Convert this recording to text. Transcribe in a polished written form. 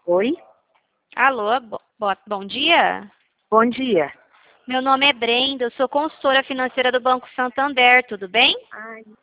Oi? Alô, bom dia. Bom dia. Meu nome é Brenda, eu sou consultora financeira do Banco Santander, tudo bem? Ai,